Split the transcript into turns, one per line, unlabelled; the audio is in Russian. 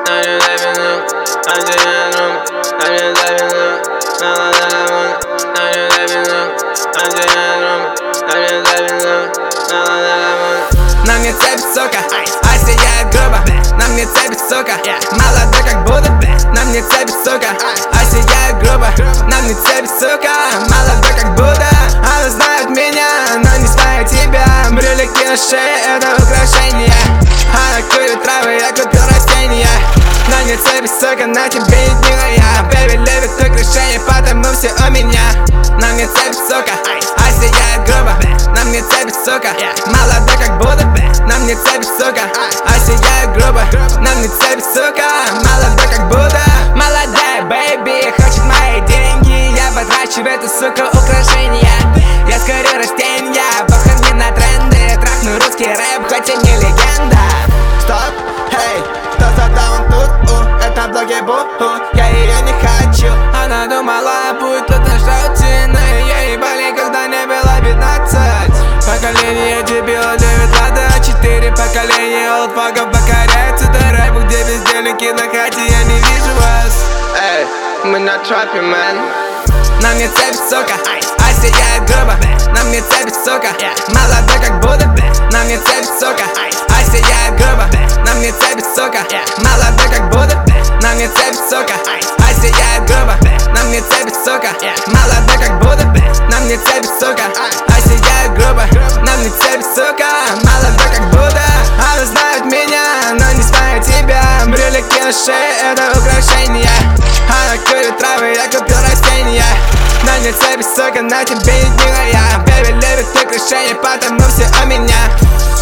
На мне цепь, сука, а сияет грубо. На мне цепь, сука, молодой как будто. На мне цепь, сука, а сияет грубо. На мне цепь, сука, молодой как будто. Она знает меня, но не знает тебя. Брюлики на шее, это украшение. Она курит травы, я купил растения. На мне цепь, сука, на тебе единая. Бэби любит украшения, потому все у меня. На мне цепь, сука, а сияет грубо. На мне цепь, сука, молодой как будто. На мне цепь, сука, а сияет грубо. На мне цепь, сука, молодой как будто. Молодая бэйби хочет мои деньги. Я потрачу в эту, сука, украшения. Я скорее растения, похожи на тренды. Трахну русский рэп, хоть и не легенда.
Стоп, эй, кто задал тут, это блоги буху. Я ее не хочу.
Она думала, будет тут на шоуте, но ее ебали, когда не было 15. Поколение дебилов, 9 лада, 4 поколения олдфагов покоряются. Это рэп, где бездельники на хате, я не вижу вас.
Эй, мы на трапе, мэн.
На мне цепь, сука, а сияет грубо. На мне цепь, сука, молодой как будто. На мне цепь, сука, а сияет грубо. На мне цепь, сука, молодой как будто. На мне цепь, сука, а сияет грубо. На мне цепь, сука, молодой как будто. На мне цепь, сука, а сияет грубо. На мне цепь, сука, молодой как будто. Она знает меня, но не знает тебя. Брюлики на шее, это украшение. Она курит травы, я купил растения. На мне цепь, сука, на тебе единая. Бэби любит украшения, потому все у меня.